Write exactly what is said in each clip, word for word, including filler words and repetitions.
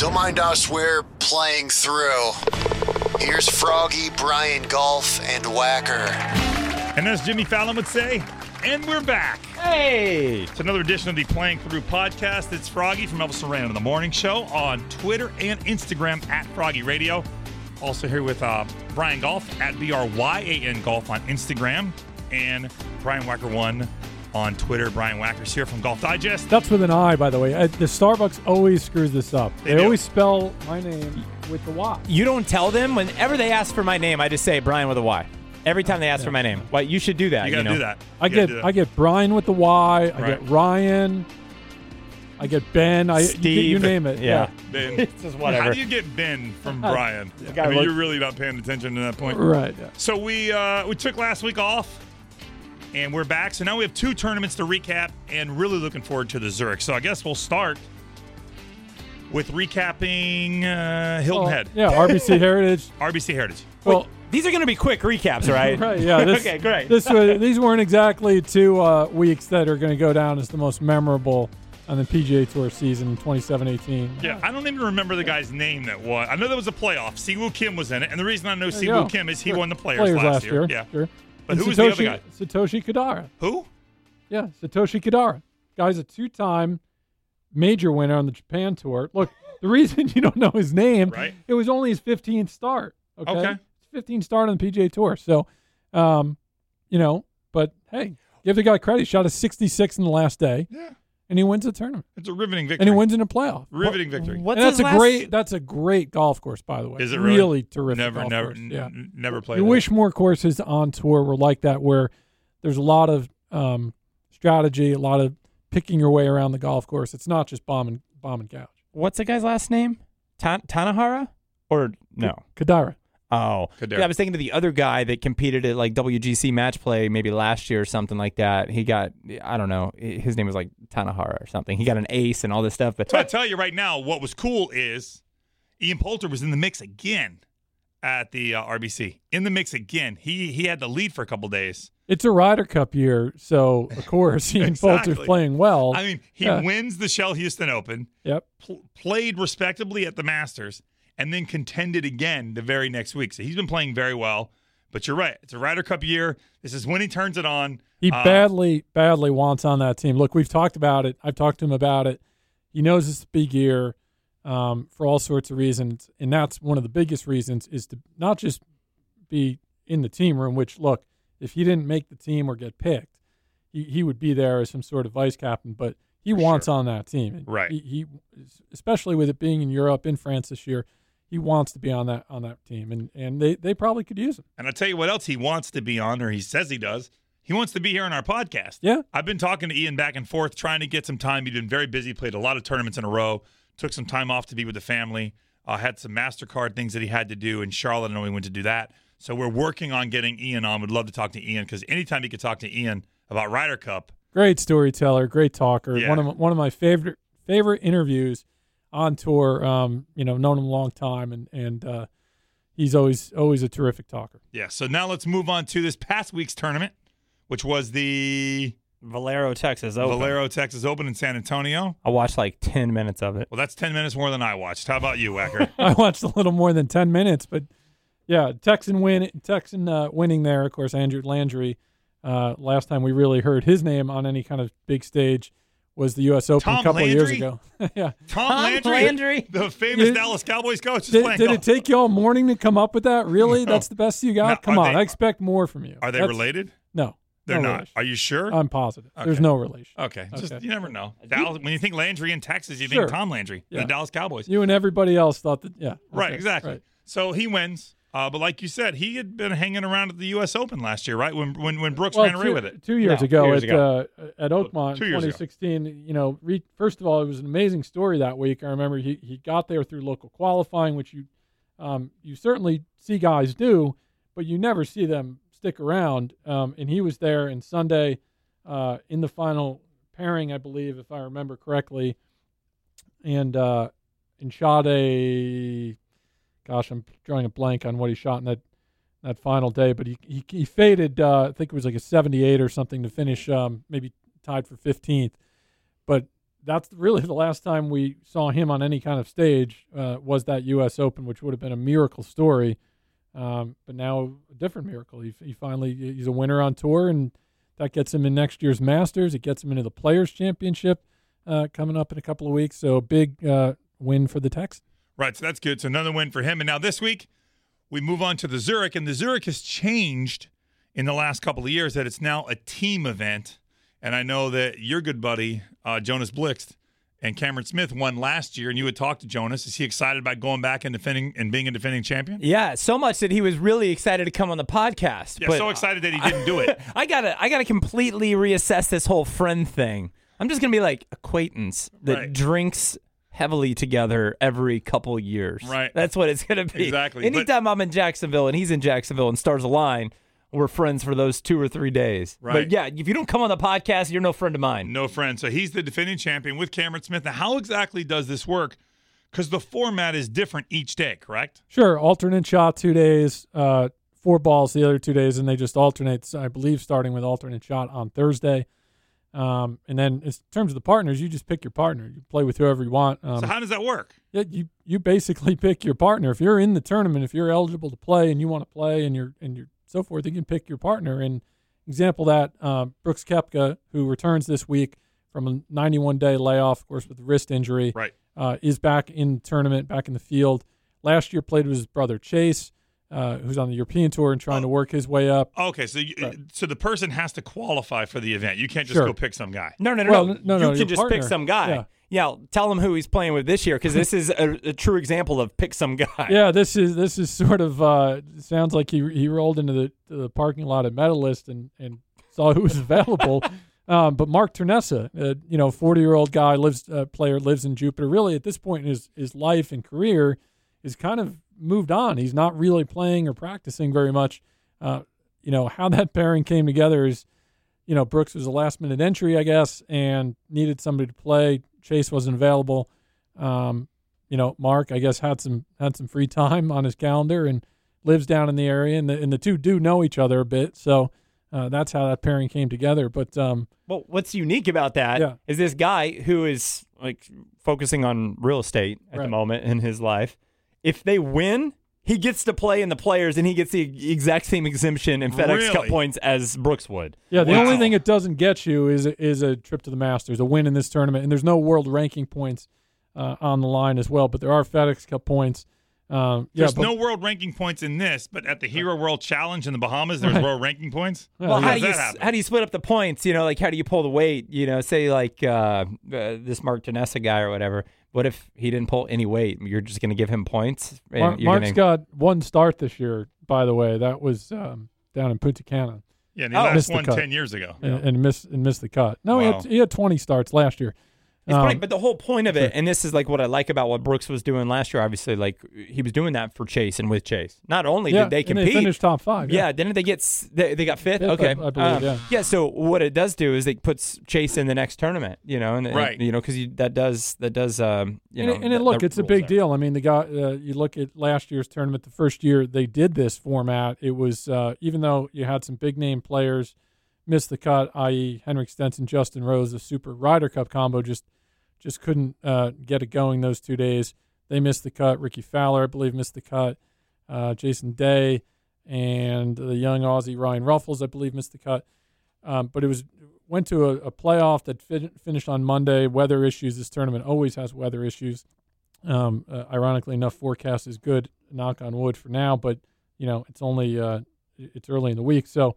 Don't mind us, we're playing through. Here's Froggy, Brian Golf, and Whacker. And as Jimmy Fallon would say, and we're back. Hey! It's another edition of the Playing Through podcast. It's Froggy from Elvis Duran in the Morning Show on Twitter and Instagram at Froggy Radio. Also here with uh, Brian Golf at B R Y A N Golf on Instagram. And Brian Whacker one on Twitter. Brian Whacker's here from Golf Digest. That's with an I, by the way. Uh, the Starbucks always screws this up. They They, do. always spell my name with the Y. You don't tell them. Whenever they ask for my name, I just say Brian with a Y. Every time they ask Yeah. for my name. Well, you should do that. You got to know? do that. I You gotta get do that. I get Brian with the Y. I Right. get Ryan. I get Ben. I you, get- Steve. you name it. Yeah. Ben. It's just whatever. How do you get Ben from Brian? I gotta mean, look- you're really not paying attention to that point. Right. Yeah. So we uh, we took last week off, and we're back. So now we have two tournaments to recap, and really looking forward to the Zurich. So I guess we'll start with recapping uh, Hilton Well, Head, Yeah. R B C Heritage. R B C Heritage. Well, These are going to be quick recaps, right? right. Yeah. This, Okay, great. This was, these weren't exactly two uh, weeks that are going to go down as the most memorable on the P G A Tour season twenty-seven eighteen. Yeah, I don't even remember the guy's name that won. I know there was a playoff. Siwoo Kim was in it, and the reason I know There you Siwoo go. Kim is he Sure. won the Players, Players last, year. year. Yeah, Sure. but And who was the other Satoshi- guy? Satoshi Kodara. Who? Yeah, Satoshi Kodara. Guy's a two-time major winner on the Japan Tour. Look, the reason you don't know his name, Right. it was only his fifteenth start. Okay. Okay. fifteenth start on the P G A Tour. So, um, you know, but hey, give the guy credit. He shot a sixty-six in the last day, Yeah, and he wins the tournament, it's a riveting victory. and he wins in a playoff. Riveting victory. What's And that's his a last- great. That's a great golf course, by the way. Is it really? terrific? Never, golf never, course. n- Yeah. n- never played. You it. wish more courses on tour were like that, where there's a lot of um, strategy, a lot of picking your way around the golf course. It's not just bomb and bomb and gouge. What's the guy's last name? Ta- Tanahara? Or no? Kadara. Oh. Kadara. Yeah, I was thinking of the other guy that competed at like W G C Match Play maybe last year or something like that. He got, I don't know, his name was like Tanahara or something. He got an ace and all this stuff. But So I tell you right now, what was cool is Ian Poulter was in the mix again at the uh, R B C. In the mix again. He he had the lead for a couple days. It's a Ryder Cup year, so of course Ian Exactly. Poulter's playing well. I mean, he yeah. wins the Shell Houston Open, Yep. pl- played respectably at the Masters, and then contended again the very next week. So he's been playing very well. But you're right. It's a Ryder Cup year. This is when he turns it on. He Uh, badly, badly wants on that team. Look, we've talked about it. I've talked to him about it. He knows it's a big year um, for all sorts of reasons, and that's one of the biggest reasons is to not just be in the team room, which, look, if he didn't make the team or get picked, he, he would be there as some sort of vice captain, but he For wants sure. on that team. And Right. He, he, especially with it being in Europe, in France this year, he wants to be on that on that team, and, and they, they probably could use him. And I'll tell you what else he wants to be on, or he says he does. He wants to be here on our podcast. Yeah. I've been talking to Ian back and forth, trying to get some time. He's been very busy, played a lot of tournaments in a row, took some time off to be with the family, uh, had some MasterCard things that he had to do in Charlotte. I know he went to do that. So we're working on getting Ian on. Would love to talk to Ian because anytime you could talk to Ian about Ryder Cup. Great storyteller, great talker. Yeah. One of my, one of my favorite favorite interviews on tour. Um, you know, known him a long time, and and uh, he's always always a terrific talker. Yeah, so now let's move on to this past week's tournament, which was the Valero, Texas Open. Valero Texas Open in San Antonio. I watched like ten minutes of it. Well, that's ten minutes more than I watched. How about you, Wacker? I watched a little more than ten minutes, but yeah, Texan win, Texan uh, winning there. Of course, Andrew Landry. Uh, last time we really heard his name on any kind of big stage was the U S Open Tom a couple of years Landry? ago. yeah. Tom, Tom Landry, Landry? the famous You- Dallas Cowboys coach, is Did, playing did golf. it take you all morning to come up with that? Really? No. That's the best you got? No, Come are on, they- I expect more from you. Are they That's- related? No, They're no not. relation. Are you sure? I'm positive. There's Okay. no relation. okay. Just Okay. you never know. Dallas, when you think Landry in Texas, you Sure. think Tom Landry, Yeah. the Dallas Cowboys. You and everybody else thought that, yeah. Right, okay, exactly. right. So he wins. Uh, but like you said, he had been hanging around at the U S Open last year, right? When when, when Brooks Well, ran away two, with it. two years No, ago two years at ago. Uh, at Oakmont Two in years ago. twenty sixteen. You know, re, first of all, it was an amazing story that week. I remember he, he got there through local qualifying, which you um, you certainly see guys do, but you never see them stick around. Um, and he was there, and Sunday uh, in the final pairing, I believe, if I remember correctly, and uh, and shot a. Gosh, I'm drawing a blank on what he shot in that. that final day, but he he, he faded, uh, I think it was like a seventy-eight or something to finish, um, maybe tied for fifteenth. But that's really the last time we saw him on any kind of stage uh, was that U S Open, which would have been a miracle story. Um, but now a different miracle. He, he finally he's a winner on tour, and that gets him in next year's Masters. It gets him into the Players Championship uh, coming up in a couple of weeks. So a big uh, win for the Texans. Right, so that's good. So another win for him. And now this week, we move on to the Zurich, and the Zurich has changed in the last couple of years that it's now a team event. And I know that your good buddy, uh, Jonas Blixt, and Cameron Smith won last year, and you had talked to Jonas. Is he excited about going back and defending and being a defending champion? Yeah, so much that he was really excited to come on the podcast. Yeah, but so excited that he didn't do it. I gotta, I gotta completely reassess this whole friend thing. I'm just gonna be like acquaintance that Right. drinks heavily together every couple years. Right. That's what it's gonna be. Exactly. Anytime I'm in Jacksonville and he's in Jacksonville and Stars Align, we're friends for those two or three days. Right. But yeah, if you don't come on the podcast, you're no friend of mine. No friend. So he's the defending champion with Cameron Smith. Now, how exactly does this work? Because the format is different each day, correct? Sure, alternate shot two days, uh, four balls the other two days, and they just alternate, I believe, starting with alternate shot on Thursday. Um, and then in terms of the partners, you just pick your partner. You play with whoever you want. Um, So how does that work? Yeah, you you basically pick your partner. If you're in the tournament, if you're eligible to play and you want to play and you're and you're so forth, you can pick your partner. And example that uh, Brooks Koepka, who returns this week from a ninety-one day layoff, of course, with a wrist injury, Right. uh, is back in the tournament, back in the field. Last year played with his brother Chase, uh, who's on the European Tour and trying Oh. to work his way up. Okay, so you, Right. so the person has to qualify for the event. You can't just Sure. go pick some guy. No, no, no, Well, no. n- no, You no, can your just pick partner. some guy. Yeah. Yeah, tell him who he's playing with this year because this is a, a true example of pick some guy. Yeah, this is this is sort of uh, sounds like he he rolled into the to the parking lot at Medalist and, and saw who was available. um, but Mark Ternessa, uh, you know, forty year old guy, lives uh, player lives in Jupiter. Really, at this point in his his life and career, is kind of moved on. He's not really playing or practicing very much. Uh, you know how that pairing came together is, you know, Brooks was a last minute entry, I guess, and needed somebody to play. Chase wasn't available. Um, you know, Mark, I guess, had some had some free time on his calendar and lives down in the area, and the and the two do know each other a bit, so uh, that's how that pairing came together. But um, Well, what's unique about that is Yeah. this guy who is like focusing on real estate at Right. the moment in his life. If they win, he gets to play in the Players, and he gets the exact same exemption in FedEx Cup Really? points as Brooks would. yeah, the Wow. only thing it doesn't get you is is a trip to the Masters, a win in this tournament, and there's no world ranking points uh, on the line as well, but there are FedEx Cup points. Um, yeah, There's but, no world ranking points in this, but at the Hero World Challenge in the Bahamas, there's Right. world ranking points. Yeah, Well, yeah. how do you does that happen? how do you split up the points? You know, like how do you pull the weight? You know, say like uh, uh, this Mark Ternessa guy or whatever. What if he didn't pull any weight? You're just going to give him points. and Mar- you're Mark's gonna- got one start this year, by the way. That was um, down in Punta Cana. Yeah, and he Oh. last Missed the won cut. ten years ago. and, and missed and missed the cut. No, he Wow. had he had twenty starts last year. It's Um, funny, but the whole point of it, and this is like what I like about what Brooks was doing last year. Obviously, like he was doing that for Chase and with Chase. Not only yeah, did they and compete, they finished top five. yeah. didn't they get s- they, they got fifth? Fifth, okay, I- I believe, yeah. So what it does do is it puts Chase in the next tournament. You know, and, and, Right. you know, because that does that does um you and, know it- and it, that- look, that it's a rules big there. deal. I mean, the guy. Uh, you look at last year's tournament. The first year they did this format, it was uh, even though you had some big name players miss the cut, that is, Henrik Stenson, Justin Rose, the Super Ryder Cup combo just just couldn't uh, get it going those two days. They missed the cut. Ricky Fowler, I believe, missed the cut. Uh, Jason Day and the young Aussie Ryan Ruffles, I believe, missed the cut. Um, but it was went to a, a playoff that fin- finished on Monday. Weather issues. This tournament always has weather issues. Um, uh, ironically enough, forecast is good. Knock on wood for now, but you know it's only uh, it's early in the week. So,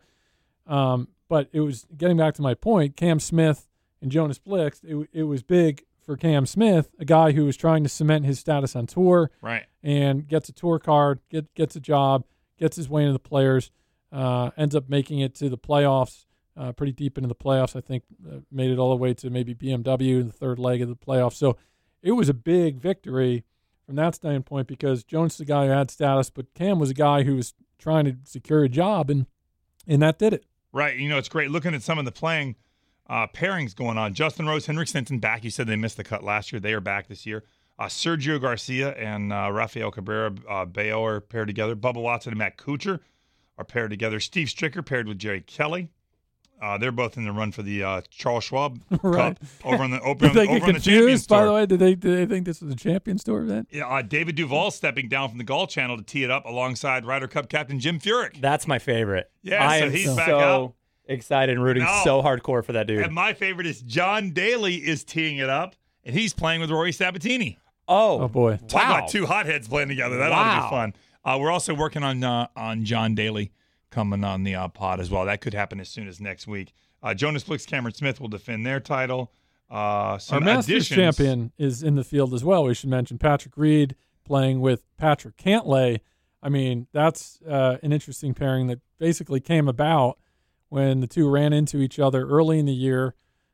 um, but it was getting back to my point. Cam Smith and Jonas Blixt. It, it was big for Cam Smith, a guy who was trying to cement his status on tour Right. and gets a tour card, get, gets a job, gets his way into the Players, uh, ends up making it to the playoffs, uh, pretty deep into the playoffs. I think uh, made it all the way to maybe B M W in the third leg of the playoffs. So it was a big victory from that standpoint because Jones is the guy who had status, but Cam was a guy who was trying to secure a job, and and that did it. Right. You know, it's great looking at some of the playing uh, pairings going on. Justin Rose, Henrik Stenson back. You said they missed the cut last year. They are back this year. Uh, Sergio Garcia and uh, Rafael Cabrera uh, Bayo are paired together. Bubba Watson and Matt Kuchar are paired together. Steve Stricker paired with Jerry Kelly. Uh, they're both in the run for the uh, Charles Schwab Right. Cup over on the over, Did they over get on the Champions confused, by Tour. the way? Did they, did they think this was a Champions Tour event? Yeah, uh, David Duval stepping down from the Golf Channel to tee it up alongside Ryder Cup captain Jim Furyk. That's my favorite. Yeah, I so am he's so back out. excited and rooting No. so hardcore for that dude. And my favorite is John Daly is teeing it up, and he's playing with Rory Sabatini. oh, Oh, boy. Talk wow. about two hotheads playing together. That ought to Wow. be fun. Uh, we're also working on uh, on John Daly coming on the uh, pod as well. That could happen as soon as next week. Uh, Jonas Blix, Cameron Smith will defend their title. Uh, some Our Masters additions. champion is in the field as well. We should mention Patrick Reed playing with Patrick Cantlay. I mean, that's uh, an interesting pairing that basically came about when the two ran into each other early in the year,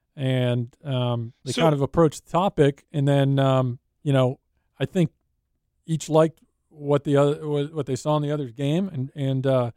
and um, they So- kind of approached the topic. And then, um, you know, I think each liked what the other what they saw in the other's game, and and uh,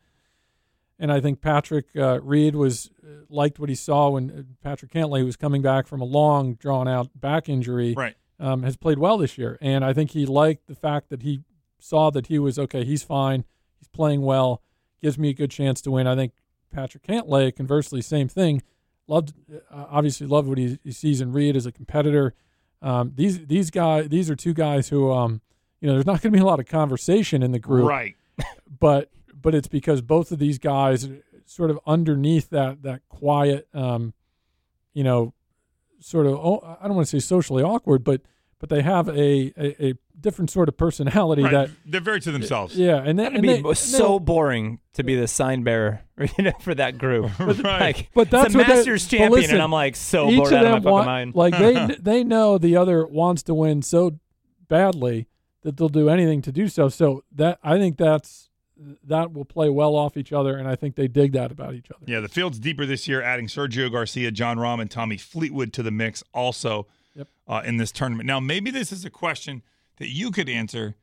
and I think Patrick uh, Reed was uh, liked what he saw when Patrick Cantlay, who was coming back from a long, drawn-out back injury, Right. um, has played well this year. And I think he liked the fact that he saw that he was, okay, he's fine, he's playing well, gives me a good chance to win. I think Patrick Cantlay, conversely, same thing, loved, uh, obviously loved what he, he sees in Reed as a competitor. Um, these these guys, these are two guys who, um, you know, there's not going to be a lot of conversation in the group, Right. but but it's because both of these guys sort of underneath that that quiet, um, you know, sort of, oh, I don't want to say socially awkward, but but they have a, a, a different sort of personality Right. that, They're very to themselves. yeah, and then That'd and be they, and so they'll- boring to be the sign bearer, you know, for that group. Right. Like, But that's it's a what they- Masters but champion, listen, and I'm like so each bored of out of my them fucking want, mind. like they they know the other wants to win so badly that they'll do anything to do so. So that I think that's that will play well off each other, and I think they dig that about each other. Yeah, the field's deeper this year, adding Sergio Garcia, John Rahm, and Tommy Fleetwood to the mix also Yep. uh, in this tournament. Now, maybe this is a question that you could answer.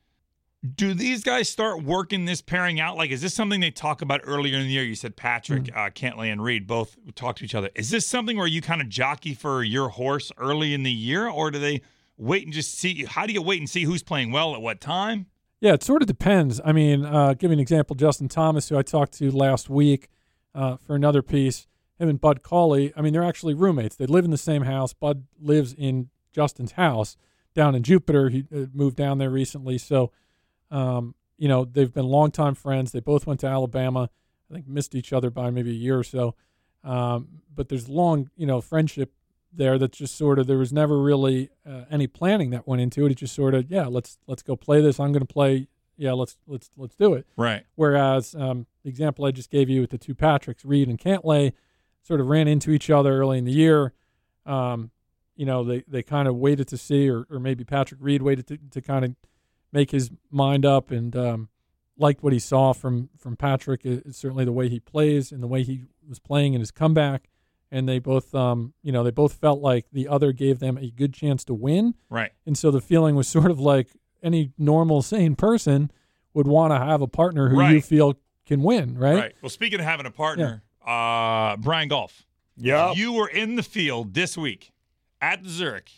Do these guys start working this pairing out? Like, is this something they talk about earlier in the year? You said Patrick, Mm-hmm. uh, Cantlay, and Reed both talk to each other. Is this something where you kind of jockey for your horse early in the year, or do they wait and just see? How do you wait and see who's playing well at what time? Yeah, it sort of depends. I mean, uh, give you an example, Justin Thomas, who I talked to last week uh, for another piece, him and Bud Cauley, I mean, they're actually roommates. They live in the same house. Bud lives in Justin's house down in Jupiter. He uh, moved down there recently. So, um, you know, they've been longtime friends. They both went to Alabama. I think missed each other by maybe a year or so. Um, but there's long, you know, friendship there that's just sort of, there was never really uh, any planning that went into it. It just sort of, yeah, let's let's go play this. I'm going to play. Yeah, let's let's let's do it. Right. Whereas um, the example I just gave you with the two Patricks, Reed and Cantlay, sort of ran into each other early in the year. Um, you know, they, they kind of waited to see, or, or maybe Patrick Reed waited to, to kind of make his mind up, and um, liked what he saw from, from Patrick, uh, certainly the way he plays and the way he was playing in his comeback. And they both, um, you know, they both felt like the other gave them a good chance to win. Right. And so the feeling was sort of like any normal, sane person would want to have a partner who you Right. feel can win, right? Right. Well, speaking of having a partner, uh, Brian Golf. Yeah. You were in the field this week at Zurich.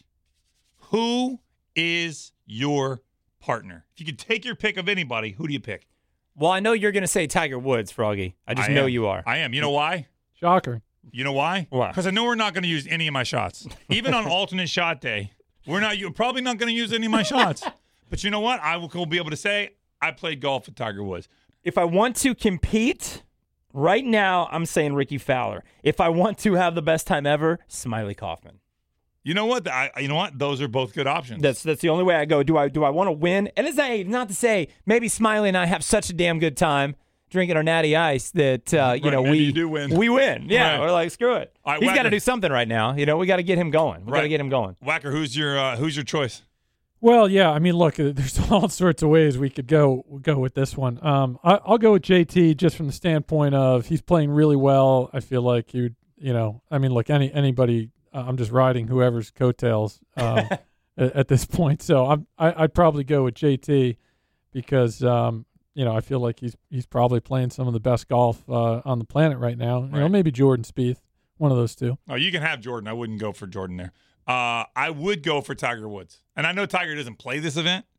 Who is your partner? If you could take your pick of anybody, who do you pick? Well, I know you're going to say Tiger Woods, Froggy. I just I know am. you are. I am. You know why? Shocker. You know why? Why? Because I know we're not going to use any of my shots. Even on alternate shot day, we're not. You're probably not going to use any of my shots. But you know what? I will will be able to say I played golf with Tiger Woods. If I want to compete, right now I'm saying Ricky Fowler. If I want to have the best time ever, Smiley Kaufman. You know what? I, you know what? Those are both good options. That's that's the only way I go. Do I do I want to win? And it's a, not to say maybe Smiley and I have such a damn good time drinking our natty ice that uh, you Right, know maybe we you do win. We win. Yeah, Right. we're like screw it. All right, He's got to Wagner. do something right now. You know, we got to get him going. We got to Right. get him going. Wacker, who's your uh, who's your choice? Well, yeah, I mean, look, uh, there's all sorts of ways we could go go with this one. Um, I, I'll go with J T just from the standpoint of he's playing really well. I feel like you, you know, I mean, look, any anybody, uh, I'm just riding whoever's coattails um, at, at this point. So I'm, I, I'd probably go with J T because, um, you know, I feel like he's he's probably playing some of the best golf uh, on the planet right now. You know, Right. maybe Jordan Spieth, one of those two. Oh, you can have Jordan. I wouldn't go for Jordan there. Uh, I would go for Tiger Woods. And I know Tiger doesn't play this event,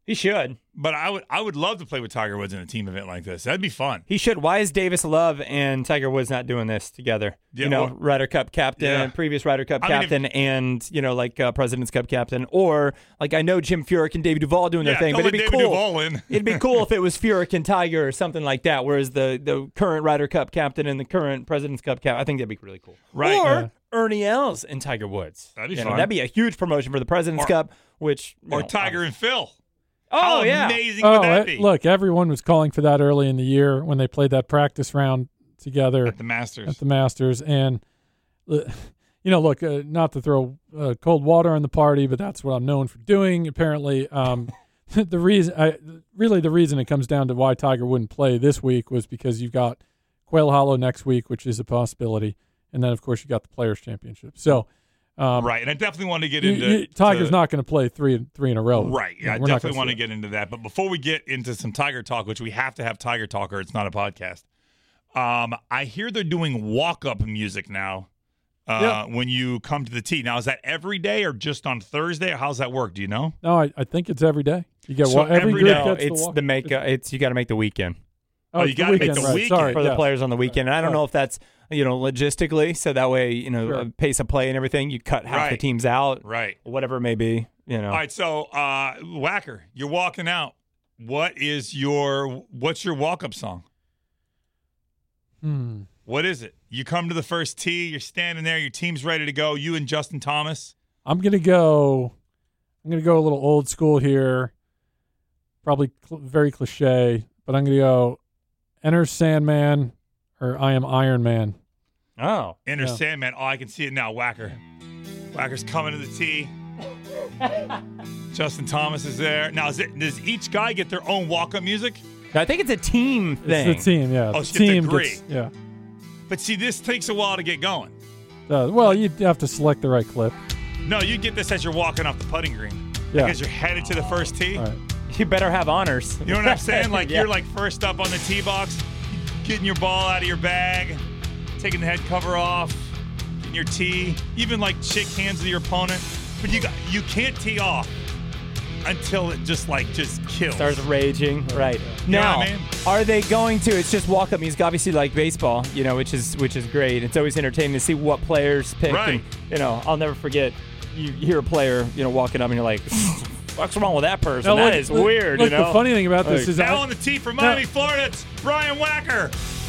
He should. But I would I would love to play with Tiger Woods in a team event like this. That'd be fun. He should. Why is Davis Love and Tiger Woods not doing this together? Yeah, you know, well, Ryder Cup captain, yeah. previous Ryder Cup I mean, captain, and, you know, like uh, President's Cup captain. Or, like, I know Jim Furyk and David Duval doing Yeah, their thing, don't but it'd let be David cool. Duval in. It'd be cool if it was Furyk and Tiger or something like that, whereas the, the current Ryder Cup captain and the current President's Cup captain, I think that'd be really cool. Right. Or Yeah. Ernie Els and Tiger Woods. That'd be You know, fun. that'd be a huge promotion for the President's Or- Cup, which... you Or know, Tiger and Phil. Oh, How yeah. amazing Oh, would that it- be? look, everyone was calling for that early in the year when they played that practice round together At the Masters. at the Masters. And, uh, you know, look, uh, not to throw uh, cold water on the party, but that's what I'm known for doing, apparently. Um, the reason, I, really the reason it comes down to why Tiger wouldn't play this week was because you've got Quail Hollow next week, which is a possibility. And then, of course, you got the Players' Championship. So, um, right, and I definitely want to get you- into you- Tiger's to- not going to play three three in a row. Right. Yeah, I We're not definitely gonna want to see get into that. But before we get into some Tiger talk, which we have to have Tiger talk or it's not a podcast, um, I hear they're doing walk-up music now uh, Yeah. when you come to the tee. Now, is that every day or just on Thursday? Or how's that work? Do you know? No, I, I think it's every day. You get So one, every every group day- No, gets it's the walk. the make. Uh, it's you got to make the weekend Oh, you it's the gotta make weekend, the right. weekend Sorry, for the yeah. players on the weekend. And I don't Right. know if that's, you know, logistically, so that way, you know, Sure. uh, pace of play and everything, you cut half the Right. teams out, Right. whatever it may be. You know, All right, so uh, Whacker, you're walking out. What is your what's your walk-up song? Hmm. What is it? You come to the first tee, you're standing there, your team's ready to go, you and Justin Thomas. I'm gonna go. I'm gonna go a little old school here. Probably cl- very cliche, but I'm gonna go. Enter Sandman, or I am Iron Man. oh, Enter Yeah. Sandman. Oh, I can see it now. Whacker. Whacker's coming to the tee. Justin Thomas is there. Now, is it, does each guy get their own walk-up music? I think it's a team thing. It's the team, yeah. Oh, the so you have to team agree. gets, yeah. But see, this takes a while to get going. Uh, well, you have to select the right clip. No, you get this as you're walking off the putting green. Yeah. Because you're headed to the first tee. All right. You better have honors. You know what I'm saying? Like Yeah. you're like first up on the tee box, getting your ball out of your bag, taking the head cover off, getting your tee, even like shake hands with your opponent. But you got you can't tee off until it just like just kills. Starts raging, right? know Now, what I mean? are they going to? It's just walk up music, obviously, like baseball, you know, which is which is great. It's always entertaining to see what players pick. Right. And, you know, I'll never forget. You hear a player, you know, walking up, and you're like, "What's wrong with that person? Now, that look- is look- weird." Look, you know, the funny thing about this Like, is Now I, on the tee from Miami, Florida, it's Brian Whacker.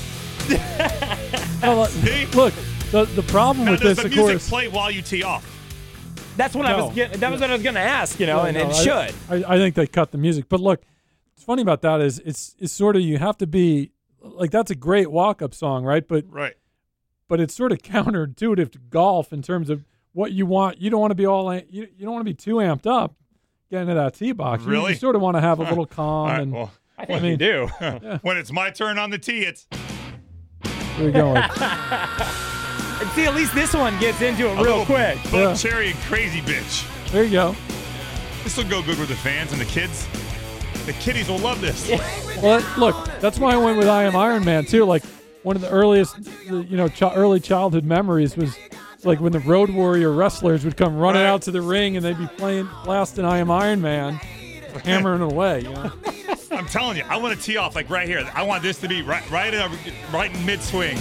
well, uh, See? look, the the problem Now with does this, the of music course. play while you tee off? that's what I No. was. Get, that was what I was going to ask. You know, Yeah, and no, it I- should. I, I think they cut the music. But look, what's funny about that is it's it's sort of you have to be like that's a great walk up song, right? But Right. but it's sort of counterintuitive to golf in terms of what you want. You don't want to be all you, you don't want to be too amped up getting to that tee box. You- Really? You, sort of want to have a Huh. little calm All right, and well, I think I mean- you do. when it's my turn on the tee, it's where you going. And see, at least this one gets into it a real little quick. Buck Yeah. Cherry and Crazy Bitch. There you go. This will go good with the fans and the kids. The kiddies will love this. Well, that- look, that's why I went with I Am Iron Man too. Like one of the earliest, uh, you know, ch- early childhood memories was like when the Road Warrior wrestlers would come running Right. out to the ring and they'd be playing, blasting I Am Iron Man, hammering it away. You know? I'm telling you, I want to tee off like right here. I want this to be right, right, in, right in mid swing.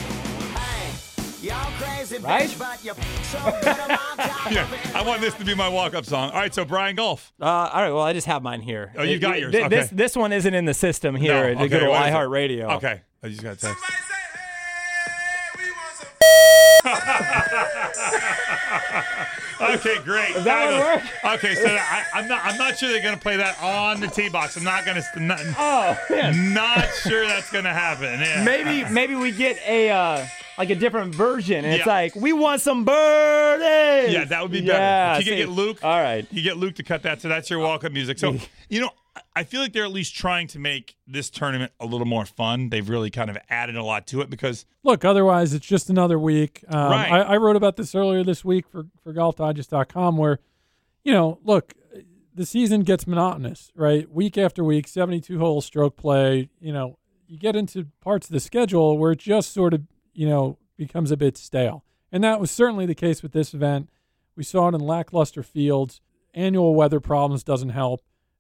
Right? Yeah, I want this to be my walk-up song. All right, so Brian Golf. Uh, all right, well, I just have mine here. Oh, you It- got it- yours. thi- This Okay. this one isn't in the system here. No, The okay, good old what is it? iHeartRadio. Okay, I just got a text. Okay, great. Does that one Fabulous. work? Okay, so I, I'm not. I'm not sure they're gonna play that on the tee box. I'm not gonna. Not, Oh, man. not sure that's gonna happen. Yeah. maybe maybe we get a uh, like a different version, and it's Yeah. like we want some birdies. Yeah, that would be better. Yeah, if you could see. get Luke. All right. You get Luke to cut that, so that's your walk-up music. So, you know, I feel like they're at least trying to make this tournament a little more fun. They've really kind of added a lot to it because Look, otherwise it's just another week. Um, Right. I, I wrote about this earlier this week for for golf digest dot com where, you know, look, the season gets monotonous, right? Week after week, seventy-two hole stroke play. You know, you get into parts of the schedule where it just sort of, you know, becomes a bit stale. And that was certainly the case with this event. We saw it in lackluster fields. Annual weather problems doesn't help.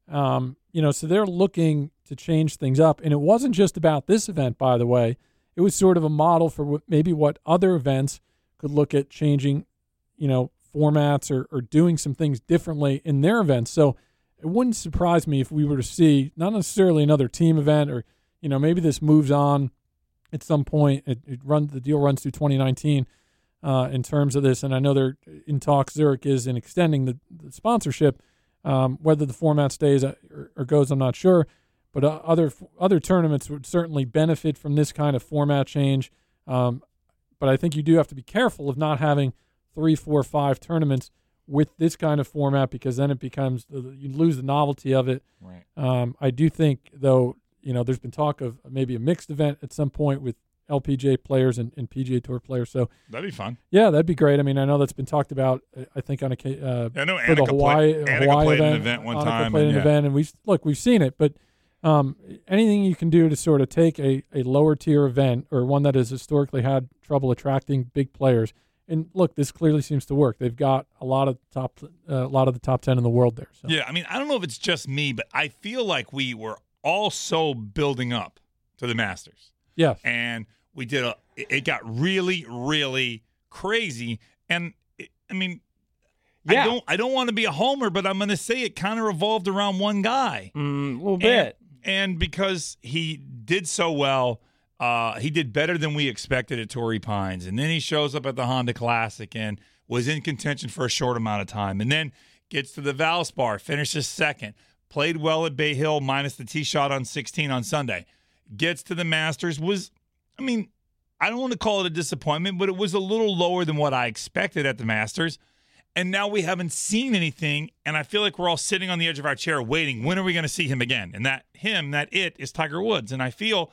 Um, you know, so they're looking to change things up. And it wasn't just about this event, by the way. It was sort of a model for what, maybe what other events could look at changing, you know, formats or, or doing some things differently in their events. So it wouldn't surprise me if we were to see not necessarily another team event or, you know, maybe this moves on at some point. It, it run, the deal runs through twenty nineteen uh, in terms of this. And I know they're in talks, Zurich is in extending the, the sponsorship. Um, whether the format stays or, or goes, I'm not sure. But uh, other other tournaments would certainly benefit from this kind of format change. Um, but I think you do have to be careful of not having three, four, five tournaments with this kind of format, because then it becomes, you lose the novelty of it. Right. Um, I do think, though, you know, there's been talk of maybe a mixed event at some point with L P G A players and, and P G A Tour players. So that'd be fun. Yeah, that'd be great. I mean, I know that's been talked about. I think on a uh, yeah, I know for the Annika Hawaii, played, Annika Hawaii played event, an event one Annika time. played and, an yeah. event, and we look, we've seen it. But um, anything you can do to sort of take a, a lower tier event or one that has historically had trouble attracting big players, and look, this clearly seems to work. They've got a lot of top, uh, a lot of the top ten in the world there. So. Yeah, I mean, I don't know if it's just me, but I feel like we were all so building up to the Masters. Yes. And we did a. It got really, really crazy, and it, I mean, Yeah. I don't. I don't want to be a homer, but I'm going to say it kind of revolved around one guy. Mm, a little And, bit. and because he did so well, uh, he did better than we expected at Torrey Pines. And then he shows up at the Honda Classic and was in contention for a short amount of time. And then gets to the Valspar, finishes second, played well at Bay Hill minus the tee shot on sixteen on Sunday. Gets to the Masters, was, I mean, I don't want to call it a disappointment, but it was a little lower than what I expected at the Masters. And now we haven't seen anything, and I feel like we're all sitting on the edge of our chair waiting. When are we going to see him again? And that him, that it, is Tiger Woods. And I feel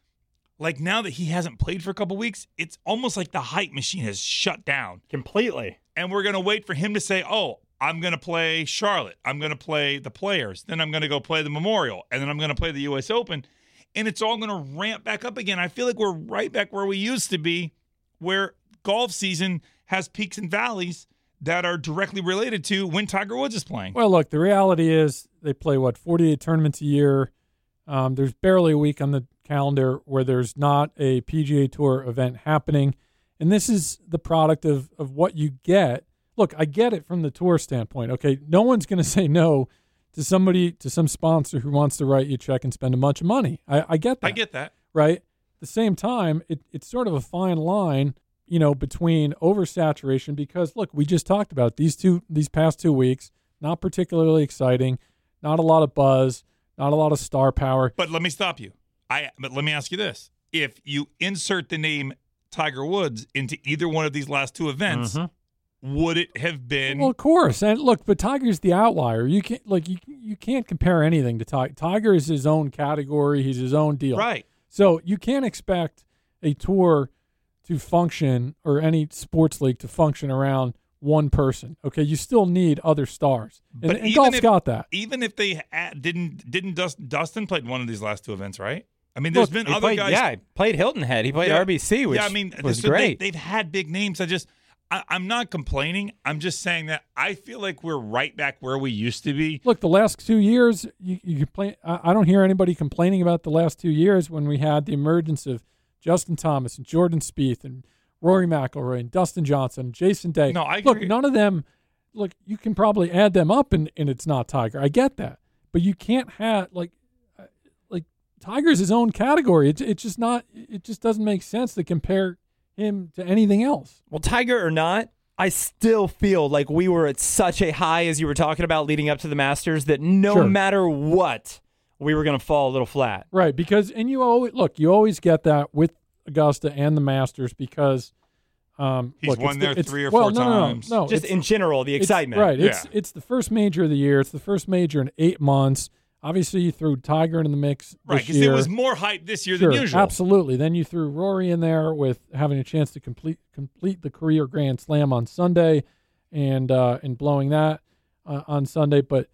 like now that he hasn't played for a couple weeks, it's almost like the hype machine has shut down. Completely. And we're going to wait for him to say, oh, I'm going to play Charlotte. I'm going to play the Players. Then I'm going to go play the Memorial. And then I'm going to play the U S Open. And it's all going to ramp back up again. I feel like we're right back where we used to be, where golf season has peaks and valleys that are directly related to when Tiger Woods is playing. Well, look, the reality is they play, what, forty-eight tournaments a year. Um, there's barely a week on the calendar where there's not a P G A Tour event happening. And this is the product of, of what you get. Look, I get it from the tour standpoint. Okay, no one's going to say no to somebody, to some sponsor who wants to write you a check and spend a bunch of money. I, I get that. I get that. Right? At the same time, it, it's sort of a fine line, you know, between oversaturation, because look, we just talked about these two, these past two weeks, not particularly exciting, not a lot of buzz, not a lot of star power. But let me stop you. I but let me ask you this. If you insert the name Tiger Woods into either one of these last two events, Mm-hmm. would it have been Well, of course. And look, but Tiger's the outlier. You can't like you you can't compare anything to Tiger. Tiger is his own category. He's his own deal. right? So you can't expect a tour to function, or any sports league to function, around one person. Okay, you still need other stars, and, But and even golf's if- got that. Even if they ha- didn't didn't Dust, Dustin played one of these last two events, right? I mean, there's Look, been He other played, guys. yeah, he played Hilton Head. He played Yeah. R B C, which yeah, I mean, was so great. They, they've had big names. I just, I, I'm not complaining. I'm just saying that I feel like we're right back where we used to be. Look, the last two years, you, you complain. I, I don't hear anybody complaining about the last two years when we had the emergence of Justin Thomas and Jordan Spieth and Rory McIlroy and Dustin Johnson and Jason Day. No, I Look, agree. none of them. Look, you can probably add them up, and, and it's not Tiger. I get that, but you can't have like, uh, like Tiger's his own category. It, it's just not. It just doesn't make sense to compare him to anything else. Well, Tiger or not, I still feel like we were at such a high, as you were talking about leading up to the Masters, that no Sure. matter what, we were going to fall a little flat. Right, because and you always look, you always get that with Augusta and the Masters, because um, He's look, won it's there the, it's, three or well, four no, no, times. No, no, Just it's, in general, the it's- excitement. right, it's Yeah. it's the first major of the year. It's the first major in eight months. Obviously, you threw Tiger into the mix Right, this because year. it was more hype this year Sure, than usual. absolutely. Then you threw Rory in there with having a chance to complete complete the career Grand Slam on Sunday, and uh, and blowing that uh, on Sunday. But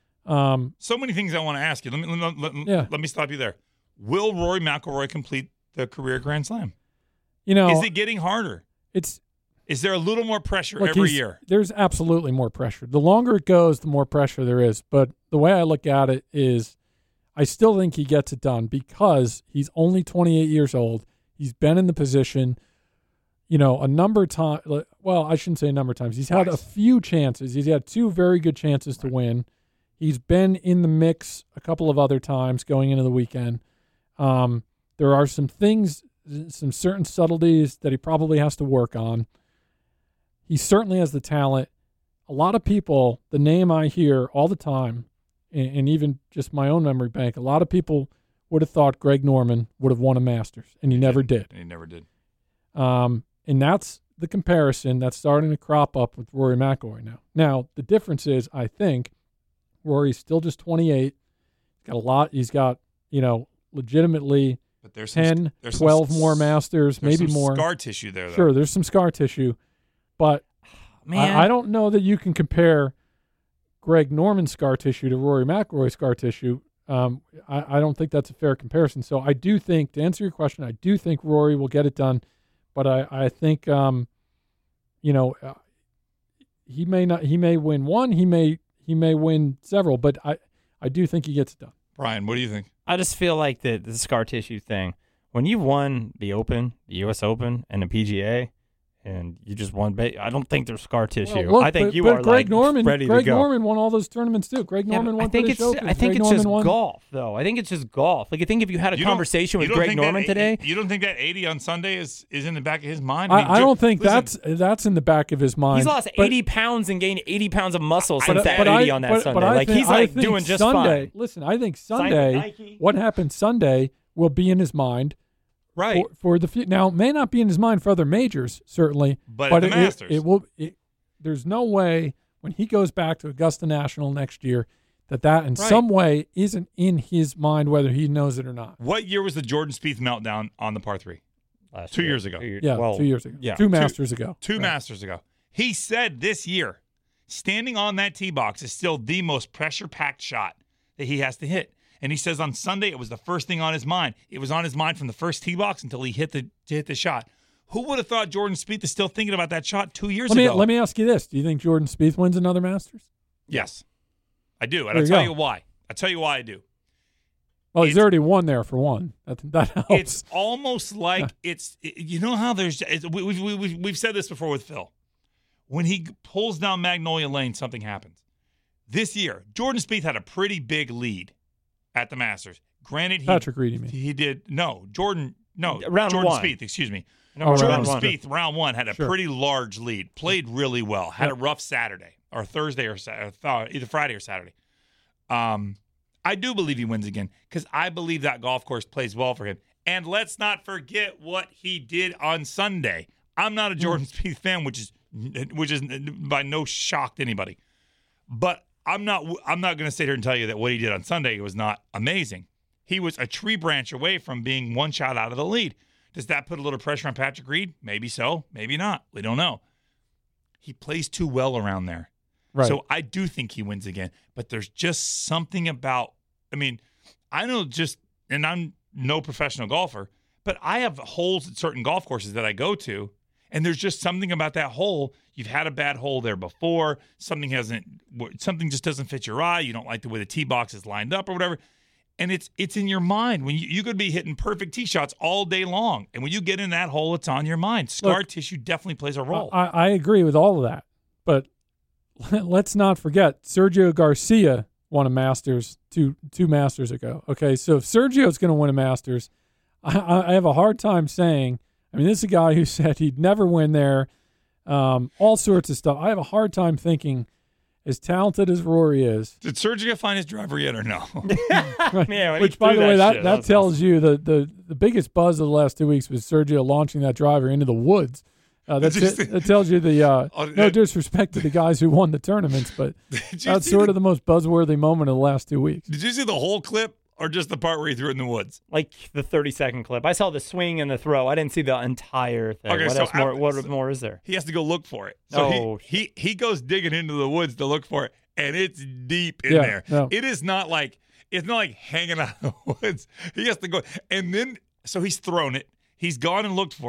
um, So many things I want to ask you. Let me let, let, Yeah. let me stop you there. Will Rory McIlroy complete the career Grand Slam? you know, Is it getting harder? it's Is there a little more pressure Look, every he's- year? There's absolutely more pressure. The longer it goes, the more pressure there is. But the way I look at it is I still think he gets it done because he's only twenty-eight years old. He's been in the position, you know, a number of times. Well, I shouldn't say a number of times. He's had a few chances. He's had two very good chances to win. He's been in the mix a couple of other times going into the weekend. Um, there are some things, some certain subtleties that he probably has to work on. He certainly has the talent. A lot of people, the name I hear all the time, and, and even just my own memory bank, a lot of people would have thought Greg Norman would have won a Masters, and he, he never did. And he never did. Um, and that's the comparison that's starting to crop up with Rory McIlroy now. Now, the difference is, I think, Rory's still just twenty-eight. He's got a lot. He's got, you know, legitimately but there's some, ten, there's twelve some, more Masters, there's maybe some more. Scar tissue there, though. Sure, there's some scar tissue. But Man, I, I don't know that you can compare Greg Norman's scar tissue to Rory McIlroy's scar tissue. Um, I, I don't think that's a fair comparison. So I do think, to answer your question, I do think Rory will get it done. But I, I think, um, you know, uh, he may not. He may win one. He may he may win several. But I, I do think he gets it done. Brian, what do you think? I just feel like the, the scar tissue thing, when you've won the Open, the U S Open, and the P G A, and you just won, ba- I don't think there's scar tissue. Well, look, I think but, you but are Greg like Norman, ready Greg to go. Norman won all those tournaments too. Greg Yeah, Norman but won I think British it's Open. I think Greg it's Norman just won. golf though. I think it's just golf. Like I think if you had a You don't- conversation you with don't Greg think that Norman eight- today, You don't think that eighty on Sunday is, is in the back of his mind? I, mean, I ju- don't think listen, that's that's in the back of his mind. he's lost But- eighty pounds and gained eighty pounds of muscle But- since that but eighty I- on that but- Sunday. but I Like think- he's I like think doing just Sunday, fine. Listen, I think Signed with Sunday, Nike. what happened Sunday will be in his mind right. for, for the future. Now, it may not be in his mind for other majors, certainly, But but at the it, Masters. It, it will. It, there's no way when he goes back to Augusta National next year that that in Right. some way isn't in his mind, whether he knows it or not. What year was the Jordan Spieth meltdown on the par three? Last Two year. years ago. Two years- Yeah, well, two years ago, yeah. two Two- Masters ago, Two Right. Masters ago. He said this year, standing on that tee box is still the most pressure-packed shot that he has to hit. And he says on Sunday it was the first thing on his mind. It was on his mind from the first tee box until he hit the to hit the shot. Who would have thought Jordan Spieth is still thinking about that shot two years Let me ago? let me ask you this: do you think Jordan Spieth wins another Masters? Yes, I do, and There I'll you tell go. you why. I'll tell you why I do. Well, he's It's- already won there for one. That that helps. It's almost like it's it- you know how there's it's, we, we, we, we've we've said this before with Phil. When he pulls down Magnolia Lane, something happens. This year, Jordan Spieth had a pretty big lead at the Masters. Granted, he Patrick Reed, you mean? he did no Jordan no Round Jordan one. Spieth, excuse me. No, Oh, round Jordan one. Spieth, round one, had a Sure. pretty large lead. Played really well. Had Yeah. a rough Saturday or Thursday or Sa- uh, either Friday or Saturday. Um, I do believe he wins again because I believe that golf course plays well for him. And let's not forget what he did on Sunday. I'm not a Jordan Spieth fan, which is which is by no shock to anybody. But I'm not I'm not going to sit here and tell you that what he did on Sunday was not amazing. He was a tree branch away from being one shot out of the lead. Does that put a little pressure on Patrick Reed? Maybe so, maybe not. We don't know. He plays too well around there. Right. So I do think he wins again. But there's just something about, I mean, I know just, and I'm no professional golfer, but I have holes at certain golf courses that I go to, and there's just something about that hole. You've had a bad hole there before. Something hasn't, something just doesn't fit your eye. You don't like the way the tee box is lined up or whatever. And it's it's in your mind. When you, you could be hitting perfect tee shots all day long. And when you get in that hole, it's on your mind. Scar Look, tissue definitely plays a role. I, I agree with all of that, but let's not forget Sergio Garcia won a Masters two two Masters ago. Okay, so if Sergio's going to win a Masters, I, I have a hard time saying. I mean, this is a guy who said he'd never win there, um, all sorts of stuff. I have a hard time thinking, as talented as Rory is, Did Sergio find his driver yet or no? Yeah, when he which by threw the way, that, shit, that was tells awesome. you the, the the biggest buzz of the last two weeks was Sergio launching that driver into the woods. Uh, that's Did you it, see- that tells you the uh, Oh, no that- disrespect to the guys who won the tournaments, but Did you that's see sort the- of the most buzzworthy moment of the last two weeks. Did you see the whole clip or just the part where he threw it in the woods? Like the thirty second clip. I saw the swing and the throw. I didn't see the entire thing. Okay, what so else more? I- What so- more is there? He has to go look for it. So Oh, he, he he goes digging into the woods to look for it, and it's deep in Yeah, there. no. It is not like it's not like hanging out in the woods. He has to go, and then so he's thrown it. He's gone and looked for it.